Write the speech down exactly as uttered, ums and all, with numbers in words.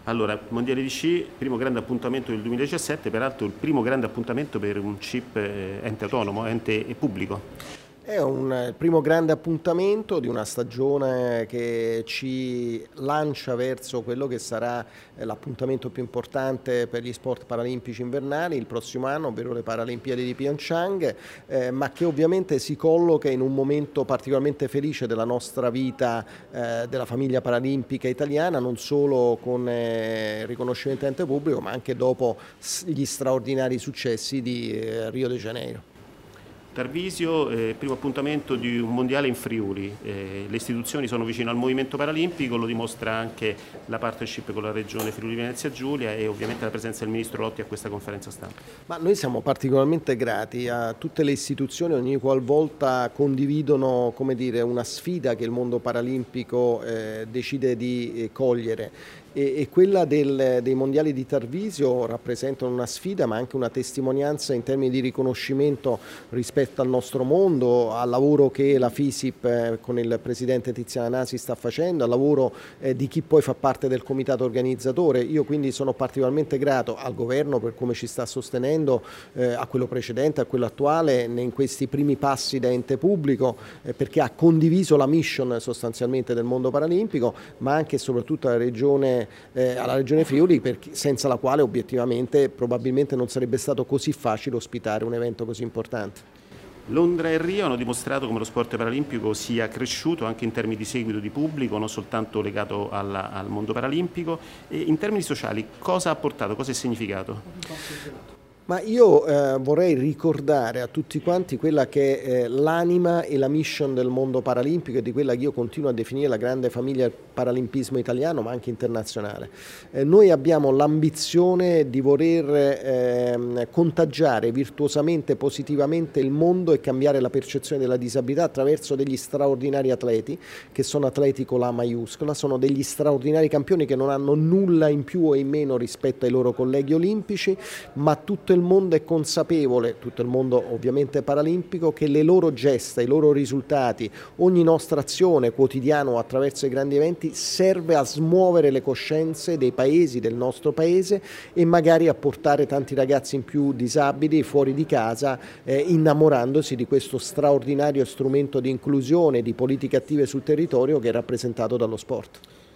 Allora, Mondiale di Sci, primo grande appuntamento del duemiladiciassette, peraltro il primo grande appuntamento per un C I P eh, ente autonomo, ente pubblico. È un eh, primo grande appuntamento di una stagione che ci lancia verso quello che sarà eh, l'appuntamento più importante per gli sport paralimpici invernali il prossimo anno, ovvero le Paralimpiadi di Pyeongchang, eh, ma che ovviamente si colloca in un momento particolarmente felice della nostra vita, eh, della famiglia paralimpica italiana, non solo con eh, il riconoscimento ente pubblico, ma anche dopo gli straordinari successi di eh, Rio de Janeiro. Tarvisio, eh, primo appuntamento di un mondiale in Friuli, eh, le istituzioni sono vicino al movimento paralimpico, lo dimostra anche la partnership con la regione Friuli Venezia Giulia e ovviamente la presenza del ministro Lotti a questa conferenza stampa. Ma noi siamo particolarmente grati a tutte le istituzioni ogni qualvolta condividono, come dire, una sfida che il mondo paralimpico eh, decide di eh, cogliere. E quella del, dei mondiali di Tarvisio rappresentano una sfida ma anche una testimonianza in termini di riconoscimento rispetto al nostro mondo, al lavoro che la FISIP eh, con il presidente Tiziana Nasi sta facendo, al lavoro eh, di chi poi fa parte del comitato organizzatore. Io quindi sono particolarmente grato al governo per come ci sta sostenendo, eh, a quello precedente, a quello attuale, in questi primi passi da ente pubblico, eh, perché ha condiviso la mission sostanzialmente del mondo paralimpico, ma anche e soprattutto alla regione Eh, alla Regione Friuli, perché, senza la quale obiettivamente probabilmente non sarebbe stato così facile ospitare un evento così importante. Londra e Rio hanno dimostrato come lo sport paralimpico sia cresciuto anche in termini di seguito di pubblico, non soltanto legato alla, al mondo paralimpico. E in termini sociali cosa ha portato, cosa è significato? Ma io eh, vorrei ricordare a tutti quanti quella che è eh, l'anima e la mission del mondo paralimpico e di quella che io continuo a definire la grande famiglia del paralimpismo italiano ma anche internazionale. Eh, noi abbiamo l'ambizione di voler eh, contagiare virtuosamente, positivamente il mondo e cambiare la percezione della disabilità attraverso degli straordinari atleti che sono atleti con la maiuscola, sono degli straordinari campioni che non hanno nulla in più o in meno rispetto ai loro colleghi olimpici, ma tutto il il mondo è consapevole, tutto il mondo ovviamente paralimpico, che le loro gesta, i loro risultati, ogni nostra azione quotidiana o attraverso i grandi eventi serve a smuovere le coscienze dei paesi, del nostro paese e magari a portare tanti ragazzi in più disabili fuori di casa eh, innamorandosi di questo straordinario strumento di inclusione, di politiche attive sul territorio che è rappresentato dallo sport.